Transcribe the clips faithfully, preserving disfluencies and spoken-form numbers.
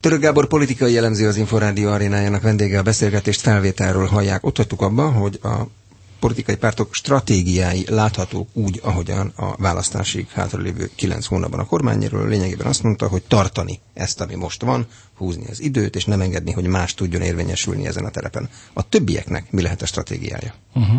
Török Gábor politikai jellemző, az Inforádió arénájának vendége. A beszélgetést felvételről hallják. Ott hagytuk abban, hogy a politikai pártok stratégiái láthatók úgy, ahogyan a választásig hátralévő kilenc hónapban. A kormányról lényegében azt mondta, hogy tartani ezt, ami most van, húzni az időt, és nem engedni, hogy más tudjon érvényesülni ezen a terepen. A többieknek mi lehet a stratégiája? Uh-huh.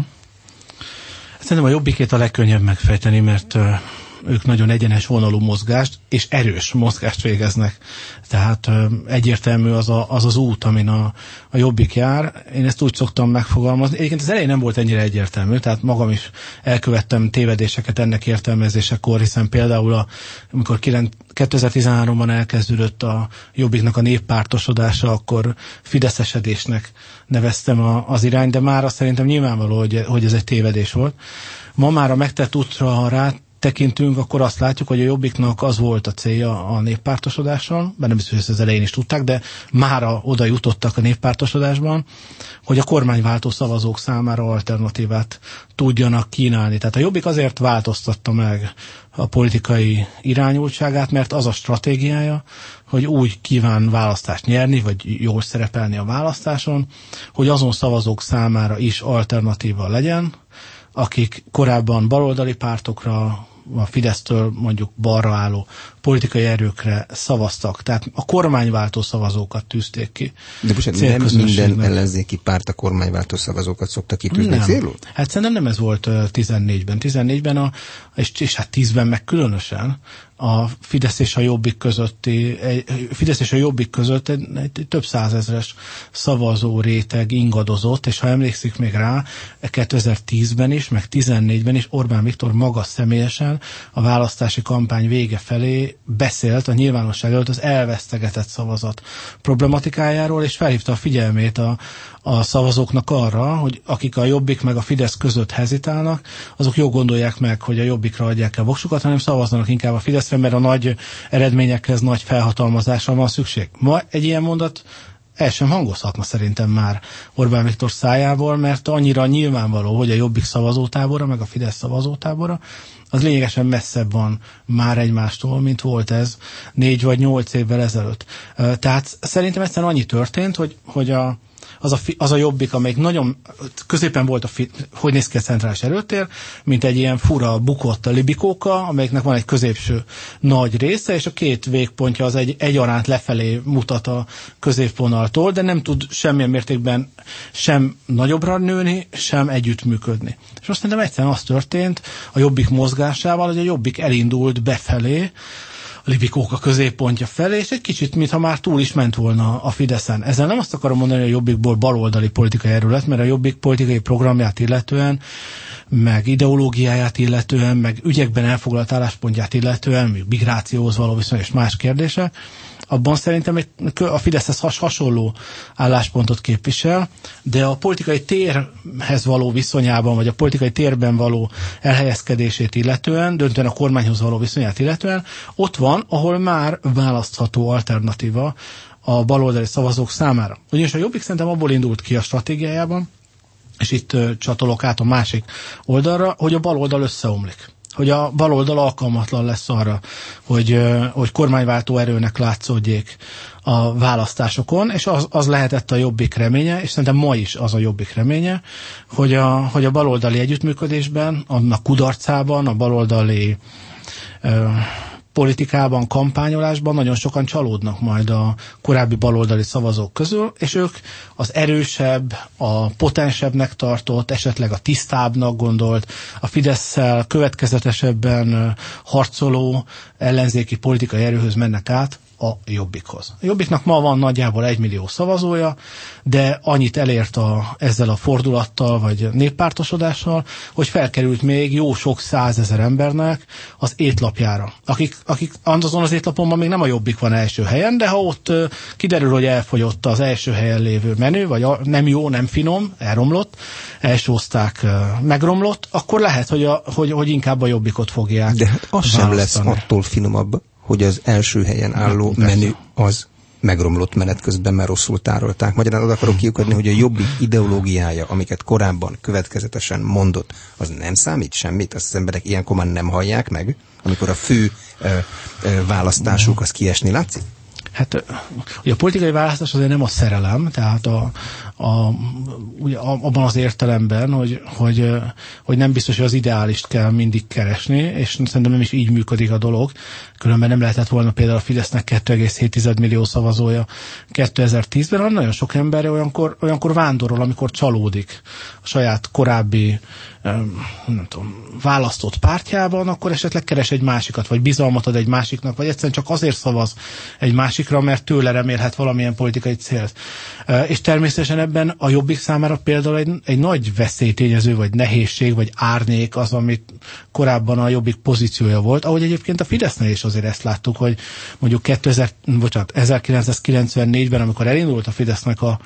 Szerintem a Jobbikét a legkönnyebb megfejteni, mert uh, ők nagyon egyenes vonalú mozgást és erős mozgást végeznek. Tehát uh, egyértelmű az, a, az az út, amin a, a Jobbik jár. Én ezt úgy szoktam megfogalmazni. Egyébként az elején nem volt ennyire egyértelmű, tehát magam is elkövettem tévedéseket ennek értelmezésekor, hiszen például a, amikor kétezer-tizenháromban elkezdődött a Jobbiknak a néppártosodása, akkor fideszesedésnek neveztem a, az irány, de mára szerintem nyilvánvaló, hogy, hogy ez egy tévedés volt. Ma már a megtett útra, ha rá tekintünk, akkor azt látjuk, hogy a Jobbiknak az volt a célja a néppártosodással, mert nem biztos, hogy ezt az elején is tudták, de mára oda jutottak a néppártosodásban, hogy a kormányváltó szavazók számára alternatívát tudjanak kínálni. Tehát a Jobbik azért változtatta meg a politikai irányultságát, mert az a stratégiája, hogy úgy kíván választást nyerni, vagy jól szerepelni a választáson, hogy azon szavazók számára is alternatíva legyen, akik korábban baloldali pártokra, a Fidesztől mondjuk balra álló politikai erőkre szavaztak. Tehát a kormányváltó szavazókat tűzték ki. De bocsánat, nem minden ellenzéki párt a kormánywáltó szavazókat szokta kitűzni célul? Hát szerintem nem ez volt tizennégyben. tizennégyben, a, és, és hát tízben meg különösen a Fidesz és a Jobbik közötti, egy, Fidesz és a Jobbik között egy, egy több százezres szavazó réteg ingadozott, és ha emlékszik még rá, kétezer-tízben is, meg tizennégyben is Orbán Viktor maga személyesen a választási kampány vége felé beszélt a nyilvánosság előtt az elvesztegetett szavazat problematikájáról, és felhívta a figyelmét a, a szavazóknak arra, hogy akik a Jobbik meg a Fidesz között hezitálnak, azok jól gondolják meg, hogy a Jobbikra adják el voksukat, hanem szavaznak inkább a Fideszre, mert a nagy eredményekhez nagy felhatalmazásra van szükség. Ma egy ilyen mondat el sem hangozhatna szerintem már Orbán Viktor szájából, mert annyira nyilvánvaló, hogy a Jobbik szavazótábora, meg a Fidesz szavazótábora, az lényegesen messzebb van már egymástól, mint volt ez négy vagy nyolc évvel ezelőtt. Tehát szerintem egyszerűen annyi történt, hogy, hogy a Az a, az a Jobbik, amelyik nagyon középen volt, a, hogy néz ki a centrális erőtér, mint egy ilyen fura bukott libikóka, amelyiknek van egy középső nagy része, és a két végpontja az egy egyaránt lefelé mutat a középvonaltól, de nem tud semmilyen mértékben sem nagyobbra nőni, sem együttműködni. És azt szerintem egyszerűen az történt a Jobbik mozgásával, hogy a Jobbik elindult befelé, libikóka középpontja felé, és egy kicsit, mintha már túl is ment volna a Fideszen. Ezzel nem azt akarom mondani, hogy a Jobbikból baloldali politikai erő lett, mert a Jobbik politikai programját illetően, meg ideológiáját illetően, meg ügyekben elfoglalt álláspontját illetően, még migrációhoz való viszony és más kérdések, abban szerintem egy, a Fideszhez has, hasonló álláspontot képvisel, de a politikai térhez való viszonyában, vagy a politikai térben való elhelyezkedését illetően, döntően a kormányhoz való viszonyát illetően, ott van, ahol már választható alternatíva a baloldali szavazók számára. Ugyanis a Jobbik szerintem abból indult ki a stratégiájában, és itt uh, csatolok át a másik oldalra, hogy a baloldal összeomlik. Hogy a baloldal alkalmatlan lesz arra, hogy, hogy kormányváltó erőnek látszódjék a választásokon, és az, az lehetett a Jobbik reménye, és szerintem ma is az a Jobbik reménye, hogy a, hogy a baloldali együttműködésben, annak kudarcában, a baloldali ö, politikában, kampányolásban nagyon sokan csalódnak majd a korábbi baloldali szavazók közül, és ők az erősebb, a potensebbnek tartott, esetleg a tisztábbnak gondolt, a Fidesszel következetesebben harcoló ellenzéki politikai erőhöz mennek át, a Jobbikhoz. A Jobbiknak ma van nagyjából egy millió szavazója, de annyit elért a, ezzel a fordulattal, vagy néppártosodással, hogy felkerült még jó sok százezer embernek az étlapjára. Akik, akik azon az étlapon még nem a Jobbik van első helyen, de ha ott uh, kiderül, hogy elfogyott az első helyen lévő menü, vagy a, nem jó, nem finom, elromlott, elsózták, uh, megromlott, akkor lehet, hogy, a, hogy, hogy inkább a Jobbikot fogják de hát az sem lesz attól finomabb, hogy az első helyen álló nem, menü az megromlott menet közben, mert rosszul tárolták. Magyarán oda akarok kiukadni, hogy a Jobbik ideológiája, amiket korábban következetesen mondott, az nem számít semmit? Azt az emberek ilyenkor már nem hallják meg, amikor a fő ö, ö, választásuk az kiesni látszik? Hát ugye a politikai választás azért nem a szerelem, tehát a, a, ugye abban az értelemben, hogy, hogy, hogy nem biztos, hogy az ideálist kell mindig keresni, és szerintem nem is így működik a dolog. Különben nem lehetett volna például a Fidesznek kettő egész hét millió szavazója kétezer-tízben, hanem nagyon sok emberre olyankor, olyankor vándorol, amikor csalódik a saját korábbi nem tudom, választott pártjában, akkor esetleg keres egy másikat, vagy bizalmat ad egy másiknak, vagy egyszerűen csak azért szavaz egy másikra, mert tőle remélhet valamilyen politikai célt. És természetesen ebben a Jobbik számára például egy, egy nagy veszélytényező, vagy nehézség, vagy árnyék az, amit korábban a Jobbik pozíciója volt, ahogy egyébként a Fidesznél is azért ezt láttuk, hogy mondjuk kétezer, bocsánat, ezerkilencszázkilencvennégyben, amikor elindult a Fidesznek a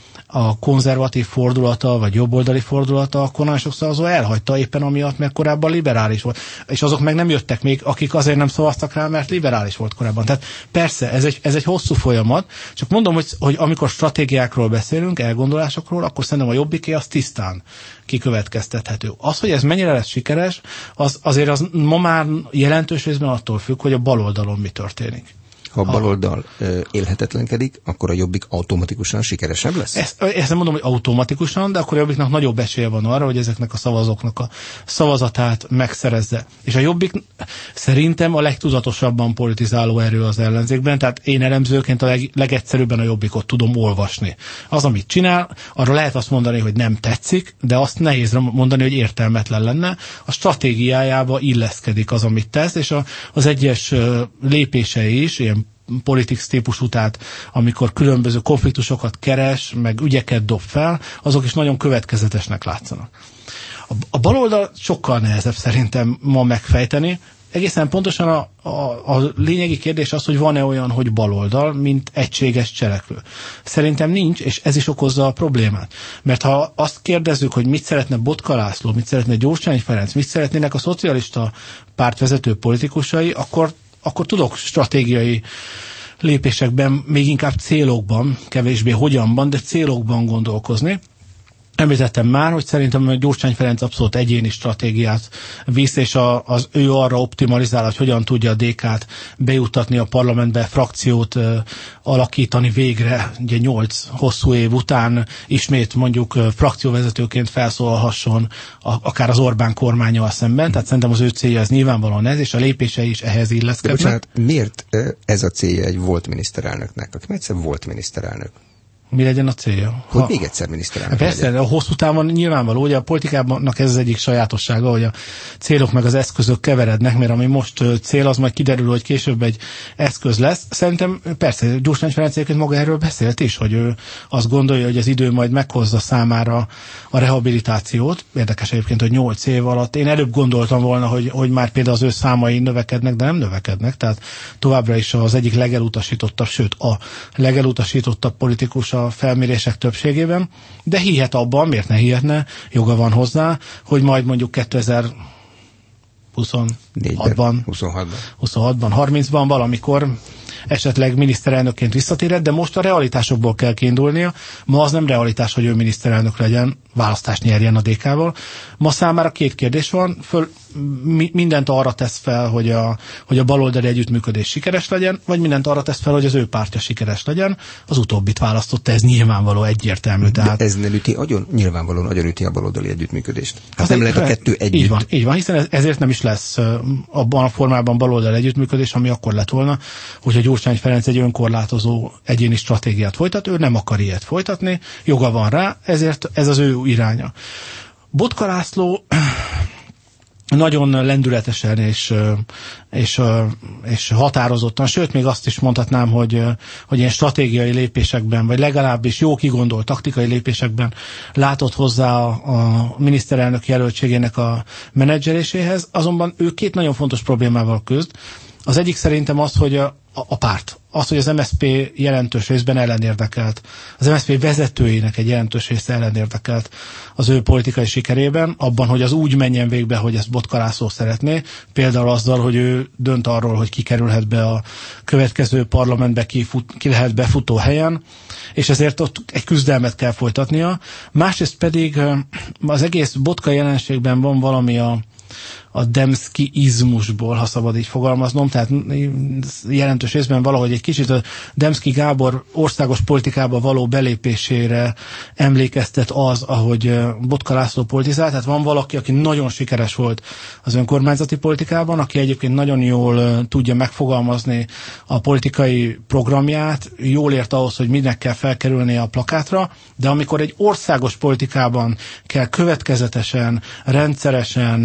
a konzervatív fordulata, vagy jobboldali fordulata, akkor nagyon sok szavazó elhagyta éppen amiatt, mert korábban liberális volt. És azok meg nem jöttek még, akik azért nem szavaztak rá, mert liberális volt korábban. Tehát persze, ez egy, ez egy hosszú folyamat, csak mondom, hogy, hogy amikor stratégiákról beszélünk, elgondolásokról, akkor szerintem a Jobbiké az tisztán kikövetkeztethető. Az, hogy ez mennyire lesz sikeres, az, azért az ma már jelentős részben attól függ, hogy a baloldalon mi történik. Ha a baloldal élhetetlenkedik, akkor a Jobbik automatikusan sikeresebb lesz? Ezt, ezt nem mondom, hogy automatikusan, de akkor a Jobbiknak nagyobb esélye van arra, hogy ezeknek a szavazóknak a szavazatát megszerezze. És a Jobbik szerintem a legtudatosabban politizáló erő az ellenzékben, tehát én elemzőként a leg, legegyszerűbben a Jobbikot tudom olvasni. Az, amit csinál, arra lehet azt mondani, hogy nem tetszik, de azt nehéz mondani, hogy értelmetlen lenne. A stratégiájába illeszkedik az, amit tesz, és a, az egyes lépései is, ilyen politics típusú, tehát amikor különböző konfliktusokat keres, meg ügyeket dob fel, azok is nagyon következetesnek látszanak. A, a baloldal sokkal nehezebb szerintem ma megfejteni. Egészen pontosan a, a, a lényegi kérdés az, hogy van-e olyan, hogy baloldal, mint egységes cselekvő. Szerintem nincs, és ez is okozza a problémát. Mert ha azt kérdezzük, hogy mit szeretne Botka László, mit szeretne Gyurcsány Ferenc, mit szeretnének a szocialista pártvezető politikusai, akkor akkor tudok stratégiai lépésekben, még inkább célokban, kevésbé hogyanban, de célokban gondolkozni. Említettem már, hogy szerintem a Gyurcsány Ferenc abszolút egyéni stratégiát visz, és a, az ő arra optimalizál, hogy hogyan tudja a dé ká-t bejuttatni a parlamentbe, frakciót uh, alakítani végre, ugye nyolc hosszú év után ismét mondjuk uh, frakcióvezetőként felszólalhasson a, akár az Orbán kormánnyal szemben, tehát szerintem az ő célja ez nyilvánvalóan ez, és a lépései is ehhez illeszkednek. De bocsánat, miért ez a célja egy volt miniszterelnöknek, aki egyszer volt miniszterelnök? Mi legyen a célja? Hogy ha, még egyszer miniszterelnök Persze, legyen. A hosszú távon nyilvánvaló, hogy a politikának ez az egyik sajátossága, hogy a célok meg az eszközök keverednek, mert ami most cél, az majd kiderül, hogy később egy eszköz lesz. Szerintem persze, Gyurcsány Ferenc egyébként maga erről beszélt is, hogy ő azt gondolja, hogy az idő majd meghozza számára a rehabilitációt. Érdekes egyébként, hogy nyolc év alatt. Én előbb gondoltam volna, hogy, hogy már például az ő számai növekednek, de nem növekednek. Tehát továbbra is az egyik legelutasítottabb, sőt a legelutasítottabb politikus a felmérések többségében, de hihet abban, miért ne hihetne, joga van hozzá, hogy majd mondjuk kétezer-huszonhatban, huszonhatban, huszonhatban, harmincban valamikor esetleg miniszterelnökként visszatérhet, de most a realitásokból kell kiindulnia. Ma az nem realitás, hogy ő miniszterelnök legyen, választást nyerjen a dé ká-val. Ma számára két kérdés van, föl, mi, mindent arra tesz fel, hogy a, hogy a baloldali együttműködés sikeres legyen, vagy mindent arra tesz fel, hogy az ő pártja sikeres legyen. Az utóbbit választotta, ez nyilvánvaló, egyértelmű. Tehát... De ez nem üti, agyon, nyilvánvalóan nagyon üti a baloldali együttműködést. Hát nem lehet a kettő együtt. Így van, így van, hiszen ezért nem is lesz abban a formában baloldali együttműködés, ami akkor lett volna, hogy a Gyurcsány Ferenc egy önkorlátozó egyéni stratégiát folytat, ő nem akar ilyet folytatni, joga van rá, ezért ez az ő iránya. Botka László nagyon lendületesen és, és, és határozottan, sőt, még azt is mondhatnám, hogy, hogy ilyen stratégiai lépésekben, vagy legalábbis jó kigondolt taktikai lépésekben látott hozzá a, a miniszterelnök jelöltségének a menedzseléséhez, azonban ő két nagyon fontos problémával küzd. Az egyik szerintem az, hogy a, a párt, az, hogy az em es zé pé jelentős részben ellenérdekelt, az em es zé pé vezetőinek egy jelentős része ellenérdekelt az ő politikai sikerében, abban, hogy az úgy menjen végbe, hogy ezt Botka László szeretné, például azzal, hogy ő dönt arról, hogy ki kerülhet be a következő parlamentbe, ki, fut, ki lehet befutó helyen, és ezért ott egy küzdelmet kell folytatnia. Másrészt pedig az egész Botka jelenségben van valami a a demszki-izmusból, ha szabad így fogalmaznom, tehát jelentős részben valahogy egy kicsit a Demszky Gábor országos politikába való belépésére emlékeztet az, ahogy Botka László politizált. Tehát van valaki, aki nagyon sikeres volt az önkormányzati politikában, aki egyébként nagyon jól tudja megfogalmazni a politikai programját, jól ért ahhoz, hogy minek kell felkerülnie a plakátra, de amikor egy országos politikában kell következetesen, rendszeresen,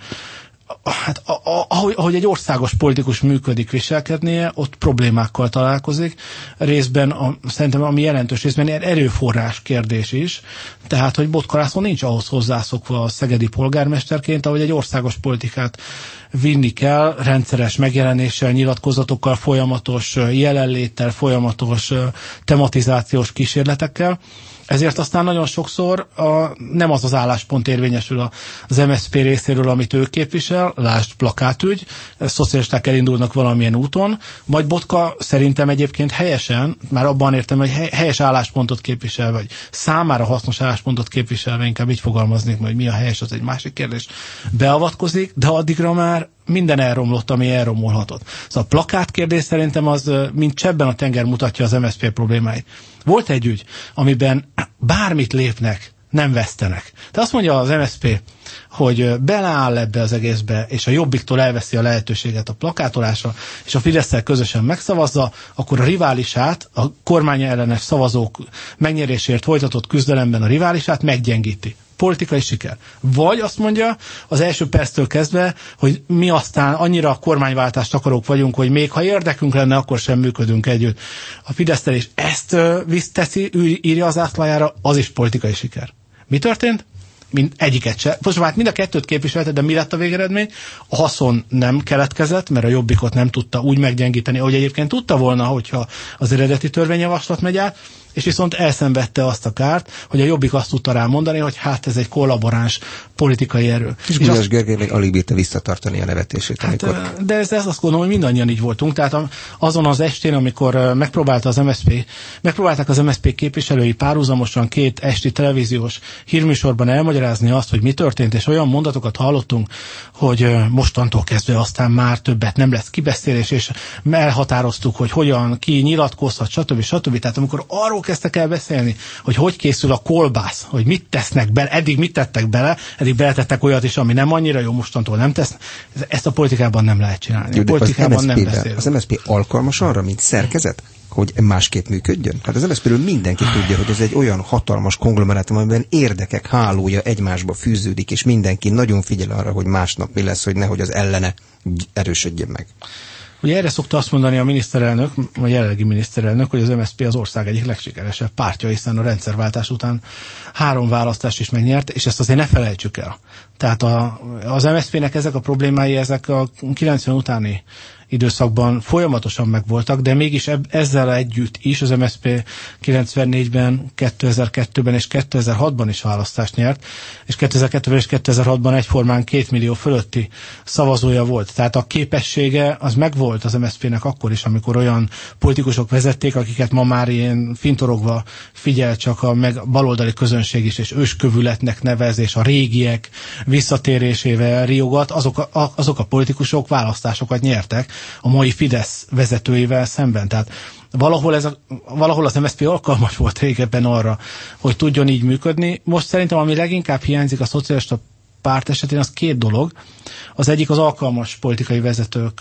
hát ahogy, ahogy egy országos politikus működik, viselkednie, ott problémákkal találkozik. Részben, a, szerintem ami jelentős részben erőforrás kérdés is, tehát, hogy Botka László nincs ahhoz hozzászokva a szegedi polgármesterként, ahogy egy országos politikát vinni kell, rendszeres megjelenéssel, nyilatkozatokkal, folyamatos jelenléttel, folyamatos tematizációs kísérletekkel. Ezért aztán nagyon sokszor a, nem az az álláspont érvényesül az em es zé pé részéről, amit ő képvisel, lásd plakátügy, szocialisták elindulnak valamilyen úton, majd Botka szerintem egyébként helyesen, már abban értem, hogy helyes álláspontot képvisel, vagy számára hasznos álláspontot képviselve, inkább így fogalmaznék, hogy mi a helyes, az egy másik kérdés, beavatkozik, de addigra már minden elromlott, ami elromolhatott. Szóval a plakátkérdés szerintem az, mint csebben a tenger mutatja az em es zé pé problémáit. Volt egy ügy, amiben bármit lépnek, nem vesztenek. De azt mondja az em es zé pé, hogy beleáll ebbe az egészbe, és a Jobbiktól elveszi a lehetőséget a plakátolásra, és a Fidesszel közösen megszavazza, akkor a riválisát, a kormány ellenes szavazók megnyerésért folytatott küzdelemben a riválisát meggyengíti. Politikai siker. Vagy azt mondja az első perctől kezdve, hogy mi aztán annyira a kormányváltást akarók vagyunk, hogy még ha érdekünk lenne, akkor sem működünk együtt. A Fidesztel is ezt visz teszi, írja az ászlajára, az is politikai siker. Mi történt? Mind egyiket se. Most már mind a kettőt képviselte, de mi lett a végeredmény? A haszon nem keletkezett, mert a Jobbikot nem tudta úgy meggyengíteni, ahogy egyébként tudta volna, hogyha az eredeti törvényjavaslat megy át, és viszont elszenvedte azt a kárt, hogy a Jobbik azt tudta rá mondani, hogy hát ez egy kollaboráns politikai erő. És, és Gulyás azt... Gergely még alig bírta visszatartani a nevetését. Hát, amikor... De ez, ez azt gondolom, hogy mindannyian így voltunk. Tehát azon az estén, amikor megpróbálta az em es zé pé, megpróbálták az em es zé pé képviselői párhuzamosan két esti televíziós hírműsorban elmagyarázni azt, hogy mi történt, és olyan mondatokat hallottunk, hogy mostantól kezdve aztán már többet nem lesz kibeszélés, és elhatároztuk, hogy hogyan, ki nyilatkozhat, stb. stb. Tehát amikor arról kezdtek el beszélni, hogy hogy készül a kolbász, hogy mit tesznek bele, eddig mit tettek bele, eddig beletettek olyat is, ami nem annyira jó, mostantól nem tesz. Ezt a politikában nem lehet csinálni. A politikában nem beszélünk. Az em es zé pé alkalmas arra, mint szerkezet, hogy másképp működjön? Hát az em es zé péről mindenki tudja, hogy ez egy olyan hatalmas konglomerátum, amiben érdekek hálója egymásba fűződik, és mindenki nagyon figyel arra, hogy másnap mi lesz, hogy nehogy az ellene erősödjön meg. Ugye erre szokta azt mondani a miniszterelnök, a jelenlegi miniszterelnök, hogy az em es zé pé az ország egyik legsikeresebb pártja, hiszen a rendszerváltás után három választást is megnyert, és ezt azért ne felejtsük el. Tehát a, az em es zé pének ezek a problémái, ezek a kilencven utáni időszakban folyamatosan megvoltak, de mégis eb- ezzel együtt is az em es zé pé kilencvennégyben, kétezer-kettőben és kétezer-hatban is választást nyert, és kétezer-kettőben és kétezer-hatban egyformán két millió fölötti szavazója volt. Tehát a képessége az megvolt az em es zé pének akkor is, amikor olyan politikusok vezették, akiket ma már ilyen fintorogva figyel csak a meg baloldali közönség is, és őskövületnek nevez, és a régiek visszatérésével riogat, azok a, azok a politikusok választásokat nyertek a mai Fidesz vezetőivel szemben. Tehát valahol, ez a, valahol az em es zé pé alkalmas volt régebben arra, hogy tudjon így működni. Most szerintem, ami leginkább hiányzik a szocialista párt esetén, az két dolog. Az egyik az alkalmas politikai vezetők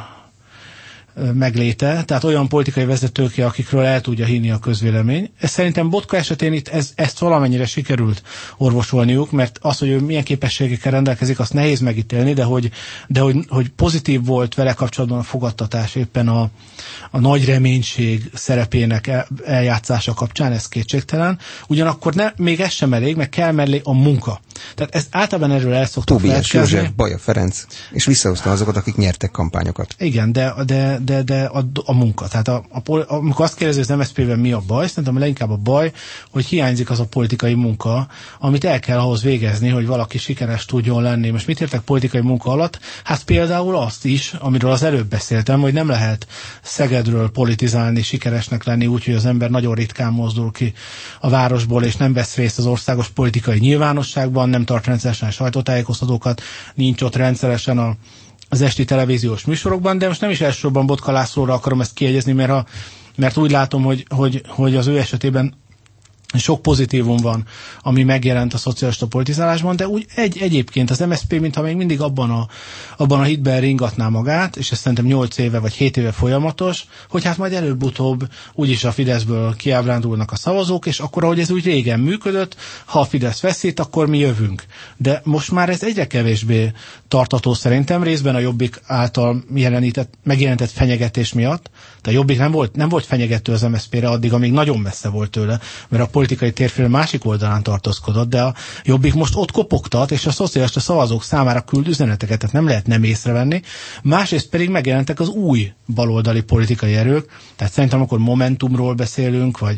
megléte, tehát olyan politikai vezetők, akikről el tudja hinni a közvélemény. Ez szerintem Botka esetén itt ez, ezt valamennyire sikerült orvosolniuk, mert az, hogy ő milyen képességekkel rendelkezik, azt nehéz megítélni, de hogy, de hogy, hogy pozitív volt vele kapcsolatban a fogadtatás éppen a, a nagy reménység szerepének el, eljátszása kapcsán, ez kétségtelen. Ugyanakkor ne, még ez sem elég, meg kell mellé a munka. Tehát ez általában erről el szoktak Tóbiás József, Baja Ferenc, és visszahozta azokat, akik nyertek kampányokat. Igen, de, de de, de a, a munka. Tehát a, a, amikor azt kérdezi az em es zé pében mi a baj, szerintem leginkább a baj, hogy hiányzik az a politikai munka, amit el kell ahhoz végezni, hogy valaki sikeres tudjon lenni. Most mit értek politikai munka alatt? Hát például azt is, amiről az előbb beszéltem, hogy nem lehet Szegedről politizálni, sikeresnek lenni, úgyhogy az ember nagyon ritkán mozdul ki a városból, és nem vesz részt az országos politikai nyilvánosságban, nem tart rendszeresen sajtótájékoztatókat, nincs ott rendszeresen a, az esti televíziós műsorokban, de most nem is elsősorban Botka Lászlóra akarom ezt kiegyezni, mert, a, mert úgy látom, hogy, hogy, hogy az ő esetében sok pozitívum van, ami megjelent a szocialista politizálásban, de úgy egy, egyébként az em es zé pé, mintha még mindig abban a, abban a hitben ringatná magát, és ez szerintem nyolc éve vagy hét éve folyamatos, hogy hát majd előbb-utóbb úgyis a Fideszből kiábrándulnak a szavazók, és akkor, ahogy ez úgy régen működött, ha a Fidesz veszít, akkor mi jövünk. De most már ez egyre kevésbé tartató szerintem, részben a Jobbik által jelenített, megjelentett fenyegetés miatt. De a Jobbik nem volt, nem volt fenyegető az em es zé pére addig, amíg nagyon messze volt tőle, mert a politikai térfél másik oldalán tartózkodott, de a Jobbik most ott kopogtat, és a szocialista szavazók számára küld üzeneteket, tehát nem lehet nem észrevenni. Másrészt pedig megjelentek az új baloldali politikai erők, tehát szerintem akkor Momentumról beszélünk, vagy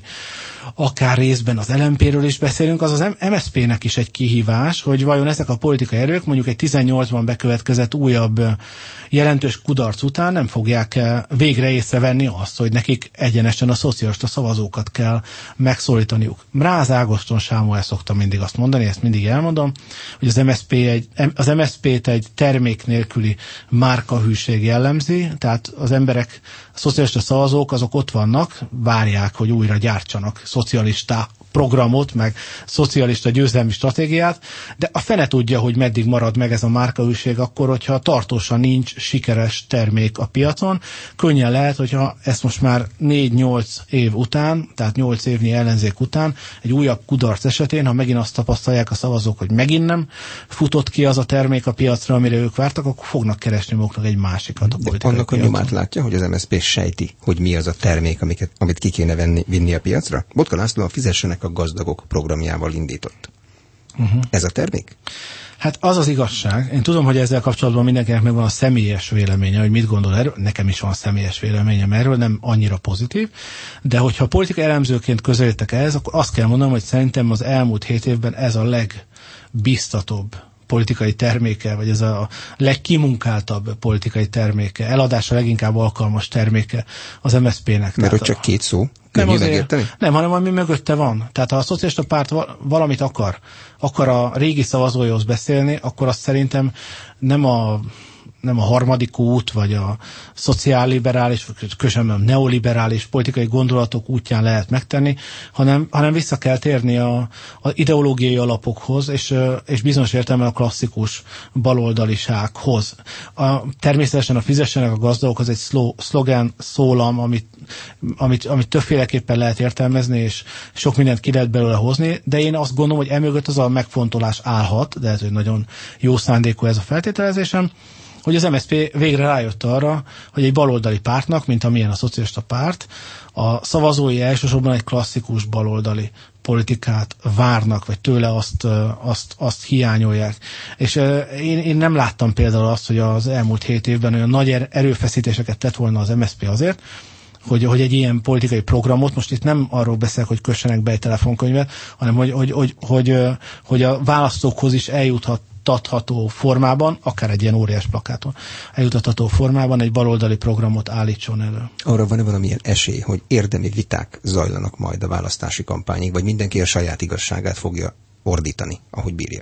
akár részben az el em péről is beszélünk, az az em es zé pének is egy kihívás, hogy vajon ezek a politikai erők mondjuk egy tizennyolcban bekövetkezett újabb jelentős kudarc után nem fogják végre észrevenni azt, hogy nekik egyenesen a szocialista szavazókat kell megszólítaniuk. Mráz Ágoston Sámuel szokta mindig azt mondani, ezt mindig elmondom, hogy az em es zé pé egy, az em es zé pét egy termék nélküli márkahűség jellemzi, tehát az emberek, a szocialista szavazók azok ott vannak, várják, hogy újra gyártsanak szocialista programot, meg szocialista győzelmi stratégiát, de a fene tudja, hogy meddig marad meg ez a márkahűség akkor, hogyha tartósan nincs sikeres termék a piacon. Könnyen lehet, hogyha ezt most már négy-nyolc év után, tehát nyolc évnyi ellenzék után, egy újabb kudarc esetén, ha megint azt tapasztalják a szavazók, hogy megint nem futott ki az a termék a piacra, amire ők vártak, akkor fognak keresni maguknak egy másikat a politikai annak a nyomát látja, hogy az em es zé pé sejti, hogy mi az a termék, amiket, amit ki kéne venni, vinni a piacra? Botka László a Fizessenek a gazdagok programjával indított. Uh-huh. Ez a termék? Hát az az igazság. Én tudom, hogy ezzel kapcsolatban mindenkinek megvan a személyes véleménye, hogy mit gondol erről. Nekem is van személyes véleményem erről, nem annyira pozitív. De hogyha politikai elemzőként közelítek ehhez, akkor azt kell mondanom, hogy szerintem az elmúlt hét évben ez a legbiztatóbb politikai terméke, vagy ez a legkimunkáltabb politikai terméke, eladásra leginkább alkalmas terméke az em es zé pének. Mert ott csak két szó? Nem, azért, nem, hanem ami mögötte van. Tehát ha a szocialista párt valamit akar, akar a régi szavazóihoz beszélni, akkor azt szerintem nem a nem a harmadik út, vagy a szociálliberális, vagy köszönöm, neoliberális politikai gondolatok útján lehet megtenni, hanem, hanem vissza kell térni a, a ideológiai alapokhoz, és, és bizonyos értelemben a klasszikus baloldalisághoz. A, természetesen a Fizessenek a gazdagok az egy szló, szlogen, szólam, amit, amit, amit többféleképpen lehet értelmezni, és sok mindent ki lehet belőle hozni, de én azt gondolom, hogy emögött az a megfontolás állhat, de ez egy nagyon jó szándékú ez a feltételezésem, hogy az em es zé pé végre rájött arra, hogy egy baloldali pártnak, mint amilyen a szocialista párt, a szavazói elsősorban egy klasszikus baloldali politikát várnak, vagy tőle azt, azt, azt hiányolják. És én, én nem láttam például azt, hogy az elmúlt hét évben olyan nagy erőfeszítéseket tett volna az em es zé pé azért, hogy, hogy egy ilyen politikai programot, most itt nem arról beszélek, hogy kössenek be egy telefonkönyvet, hanem hogy, hogy, hogy, hogy, hogy a választókhoz is eljuthat eljutatható formában, akár egy ilyen óriás plakáton, eljutatható formában egy baloldali programot állítson elő. Arra van-e valamilyen esély, hogy érdemi viták zajlanak majd a választási kampányig, vagy mindenki a saját igazságát fogja ordítani, ahogy bírja?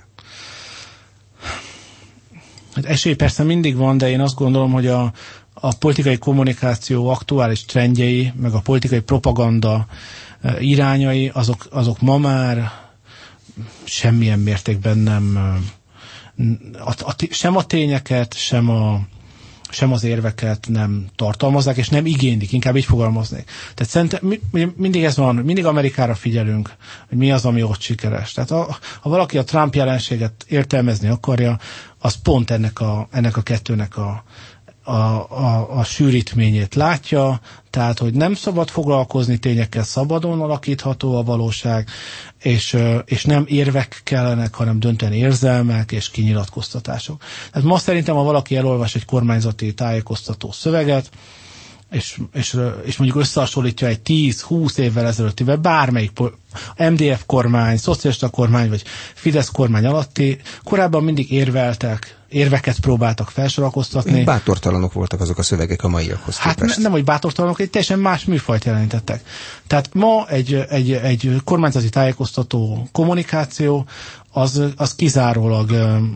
Hát esély persze mindig van, de én azt gondolom, hogy a, a politikai kommunikáció aktuális trendjei, meg a politikai propaganda irányai, azok, azok ma már semmilyen mértékben nem A, a, sem a tényeket, sem, a, sem az érveket nem tartalmazzák, és nem igénylik, inkább így fogalmaznék. Tehát szerintem mi, mindig ez van, mindig Amerikára figyelünk, hogy mi az, ami ott sikeres. Tehát a, ha valaki a Trump jelenséget értelmezni akarja, az pont ennek a, ennek a kettőnek a, a, a, a sűrítményét látja, tehát, hogy nem szabad foglalkozni tényekkel, szabadon alakítható a valóság, és, és nem érvek kellenek, hanem döntően érzelmek és kinyilatkoztatások. Tehát ma szerintem, ha valaki elolvas egy kormányzati tájékoztató szöveget, és, és, és mondjuk összehasonlítja egy tíz-húsz évvel ezelőttivel bármelyik em dé ef kormány, szocialista kormány, vagy Fidesz kormány alatti, korábban mindig érveltek, érveket próbáltak felsorakoztatni. Bátortalanok voltak azok a szövegek a maiakhoz Hát ne, nem, hogy bátortalanok, egy teljesen más műfajt jelenítettek. Tehát ma egy, egy, egy kormányzati tájékoztató kommunikáció az, az kizárólag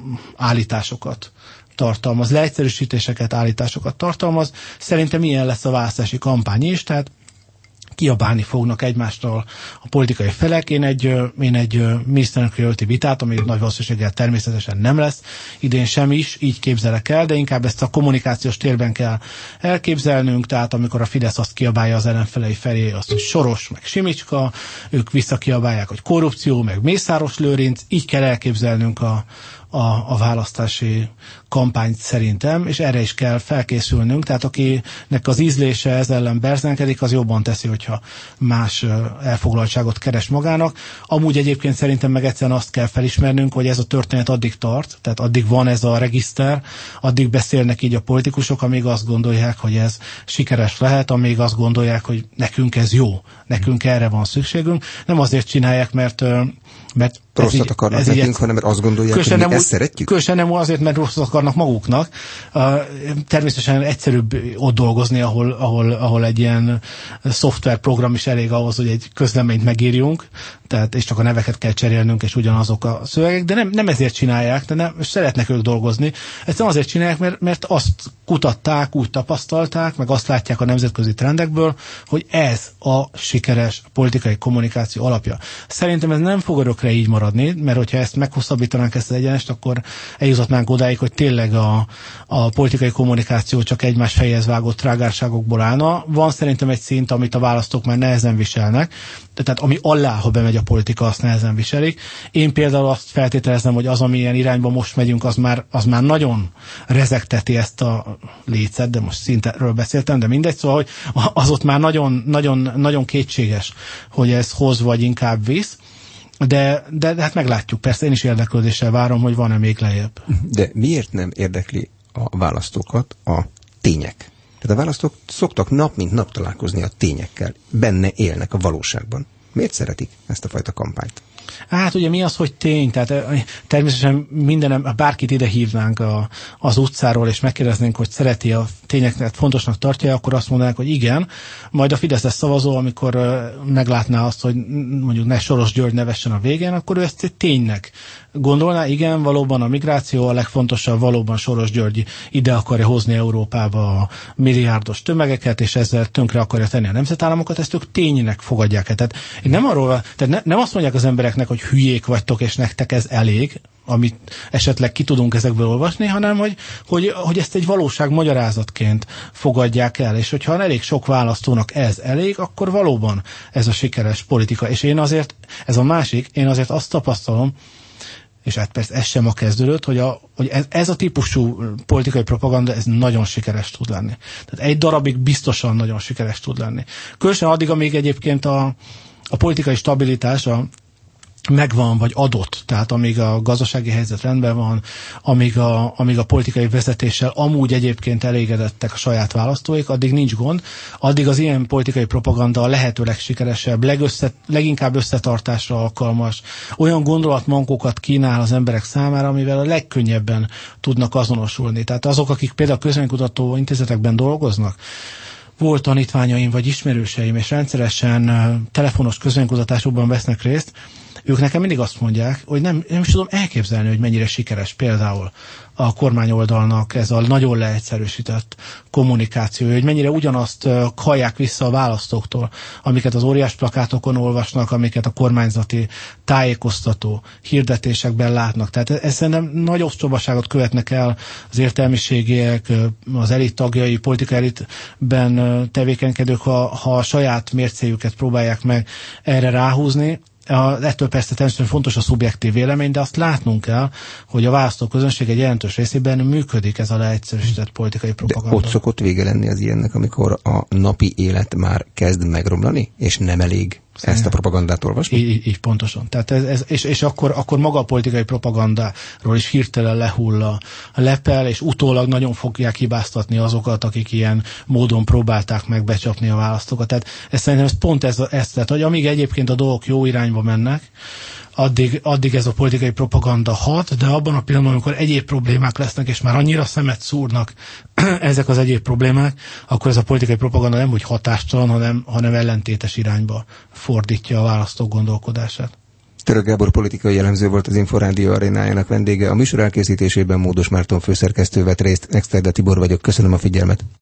állításokat tartalmaz, leegyszerűsítéseket, állításokat tartalmaz. Szerintem ilyen lesz a választási kampány is, tehát kiabálni fognak egymástól a politikai felek. Én egy, én egy miniszterelnök jelölti vitát, ami nagy valószínűséggel természetesen nem lesz, idén sem is, így képzelek el, de inkább ezt a kommunikációs térben kell elképzelnünk, tehát amikor a Fidesz azt kiabálja az ellenfelei felé, azt, hogy Soros, meg Simicska, ők visszakiabálják, hogy korrupció, meg Mészáros Lőrinc, így kell elképzelnünk a A, a választási kampányt szerintem, és erre is kell felkészülnünk, tehát akinek az ízlése ez ellen berzenkedik, az jobban teszi, hogyha más elfoglaltságot keres magának. Amúgy egyébként szerintem meg egyszerűen azt kell felismernünk, hogy ez a történet addig tart, tehát addig van ez a regiszter, addig beszélnek így a politikusok, amíg azt gondolják, hogy ez sikeres lehet, amíg azt gondolják, hogy nekünk ez jó, nekünk erre van szükségünk. Nem azért csinálják, mert mert rosszat akarnak nekünk, egy, hanem mert azt gondolják, hogy mi nem, ezt szeretjük? Különösen nem azért, mert rosszat akarnak maguknak. Uh, természetesen egyszerűbb ott dolgozni, ahol, ahol, ahol egy ilyen szoftverprogram is elég ahhoz, hogy egy közleményt megírjunk, tehát, és csak a neveket kell cserélnünk, és ugyanazok a szövegek, de nem, nem ezért csinálják, de nem, szeretnek ők dolgozni. Egyszerűen azért csinálják, mert, mert azt kutatták, úgy tapasztalták, meg azt látják a nemzetközi trendekből, hogy ez a sikeres politikai kommunikáció alapja. Szerintem ez nem fog örökre így maradni, mert hogyha ezt meghosszabbítanánk ezt az egyenest, akkor eljuthatnánk odáig, hogy tényleg a, a politikai kommunikáció csak egymás fejhez vágott trágárságokból állna. Van szerintem egy szint, amit a választók már nehezen viselnek, tehát ami alá, ha bemegy a politika, azt nehezen viselik. Én például azt feltételezem, hogy az, amilyen irányba most megyünk, az már, az már nagyon rezegteti ezt a lécet, de most szintről beszéltem, de mindegy, szóval, hogy az ott már nagyon, nagyon, nagyon kétséges, hogy ez hoz vagy inkább visz. De, de, de hát meglátjuk, persze én is érdeklődéssel várom, hogy van-e még lejjebb. De miért nem érdekli a választókat a tények? Tehát a választók szoktak nap mint nap találkozni a tényekkel, benne élnek a valóságban. Miért szeretik ezt a fajta kampányt? Hát ugye mi az, hogy tény? Tehát természetesen minden, bárkit ide hívnánk a, az utcáról, és megkérdeznénk, hogy szereti a tényeket, fontosnak tartja, akkor azt mondanák, hogy igen. Majd a Fideszes szavazó, amikor meglátná azt, hogy mondjuk ne Soros György nevessen a végén, akkor ő ezt egy ténynek gondolná. Igen, valóban a migráció a legfontosabb, valóban Soros György ide akarja hozni Európába a milliárdos tömegeket, és ezzel tönkre akarja tenni a nemzetállamokat, ezt ők ténynek fogadják el. Tehát nem arról, tehát ne, nem azt mondják az embereknek, hogy hülyék vagytok, és nektek ez elég, amit esetleg ki tudunk ezekből olvasni, hanem hogy, hogy, hogy ezt egy valóság magyarázatként fogadják el, és hogyha elég sok választónak ez elég, akkor valóban ez a sikeres politika. És én azért, ez a másik, én azért azt tapasztalom, és hát persze ez sem a kezdődött, hogy, a, hogy ez, ez a típusú politikai propaganda, ez nagyon sikeres tud lenni. Tehát egy darabig biztosan nagyon sikeres tud lenni. Különösen addig, amíg egyébként a, a politikai stabilitás, a megvan, vagy adott, tehát amíg a gazdasági helyzet rendben van, amíg a, amíg a politikai vezetéssel amúgy egyébként elégedettek a saját választóik, addig nincs gond, addig az ilyen politikai propaganda a lehető legsikeresebb, legössze, leginkább összetartásra alkalmas, olyan gondolatmankókat kínál az emberek számára, amivel a legkönnyebben tudnak azonosulni. Tehát azok, akik például közvéleménykutató intézetekben dolgoznak, volt tanítványaim vagy ismerőseim, és rendszeresen telefonos közvéleménykutatásokban vesznek részt, ők nekem mindig azt mondják, hogy nem, nem is tudom elképzelni, hogy mennyire sikeres például a kormányoldalnak ez a nagyon leegyszerűsített kommunikáció, hogy mennyire ugyanazt hallják vissza a választóktól, amiket az óriás plakátokon olvasnak, amiket a kormányzati tájékoztató hirdetésekben látnak. Tehát ez szerintem nagy ostobaságot követnek el az értelmiségiek, az elit tagjai, politikai elitben tevékenykedők, ha, ha a saját mércéjüket próbálják meg erre ráhúzni. A, ettől persze természetesen fontos a szubjektív vélemény, de azt látnunk kell, hogy a választóközönség egy jelentős részében működik ez a leegyszerűsített politikai propaganda. De ott szokott vége lenni az ilyennek, amikor a napi élet már kezd megromlani, és nem elég Ezt a propagandát olvasni? Így, így pontosan. Tehát ez, ez, és, és akkor, akkor maga a politikai propagandáról is hirtelen lehull a lepel, és utólag nagyon fogják hibáztatni azokat, akik ilyen módon próbálták meg becsapni a választókat. Tehát ez szerintem ez pont ez, ez tehát, hogy amíg egyébként a dolgok jó irányba mennek, addig, addig ez a politikai propaganda hat, de abban a pillanatban, amikor egyéb problémák lesznek, és már annyira szemet szúrnak ezek az egyéb problémák, akkor ez a politikai propaganda nem úgy hatástalan, hanem, hanem ellentétes irányba fordítja a választók gondolkodását. Török Gábor politikai elemző volt az Inforádió arénájának vendége. A műsor elkészítésében Módos Márton főszerkesztő vett részt, Exterde Tibor vagyok. Köszönöm a figyelmet.